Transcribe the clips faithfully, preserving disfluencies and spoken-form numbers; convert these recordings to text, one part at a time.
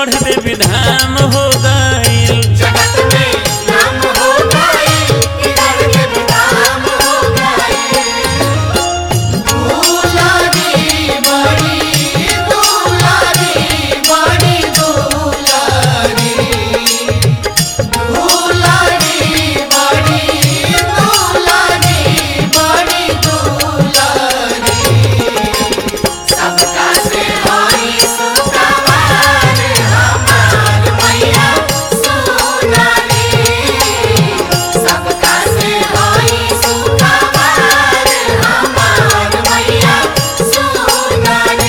गढ़ देवी धाम हो गईल। जगत में नाम हो गईल कि गढ़ देवी धाम हो गईल। दुलारी बड़ी दुलारी बड़ी दुलारी दुलारी बड़ी दुलारी बड़ी दुलारी सबका से होई सुखवार हमार मैया सोनारी। सबका से होई सुखवार हमार मैया सोनारी।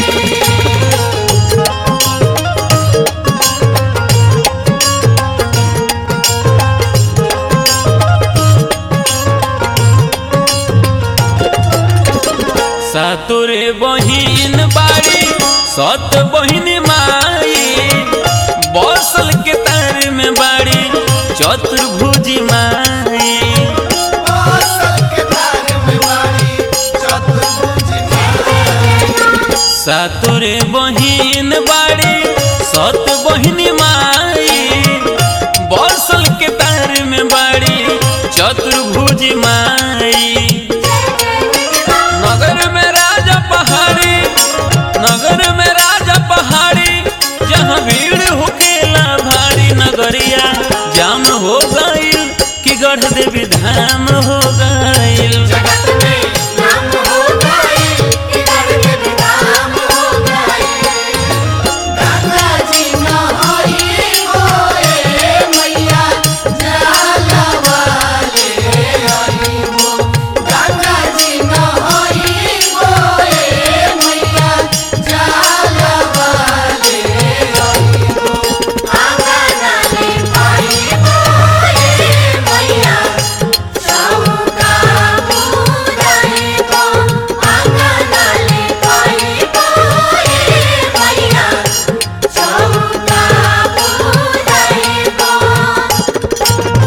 सातोरे बहिन बाड़ी सत बहिन माई बसल के तार में बाड़ी चतुर्भुजी माई। बसल के तार में बाड़ी चतुर्भुजी माई। सातोरे बहिन बाड़ी सत बहिन माई बसल के तार में बाड़ी चतुर्भुजी माई। नगर में राजा पहाड़ी नगर में राजा पहाड़ी जहाँ भीड़ होकेला भारी नगरिया जाम हो गईल कि गढ़ देवी धाम हो गईल। जगत में नाम हो गईल कि गढ़ देवी धाम हो गईल। गंगा जी नहाई गोए मैया जलवाले आई हो। गंगा जी नहाई गोए मैया जलवाले आई हो। आंगनाले पाई गोए मैया चौका पूजाए को। आंगनाले पाई गोए मैया चौका पूजाए को।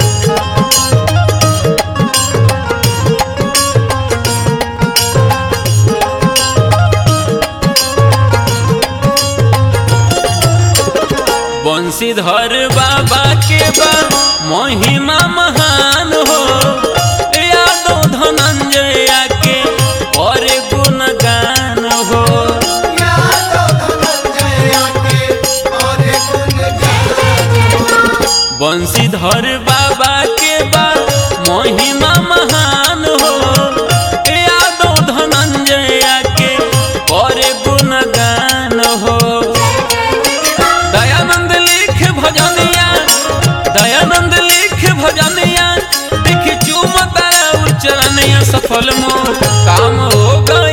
बंशीधर बाबा के बा महिमा महान हो यादव धनंजय के और गुणगान हो। यादव धनंजय के और गुणगान। बंशीधर बाबा के बा महिमा महान हो यादव धनंजय के और गुणगान हो। दयानंद लिख भजनिया दयानंद लिख भजनिया देख चूमता उच्चरनिया सफल मोर काम हो गईल।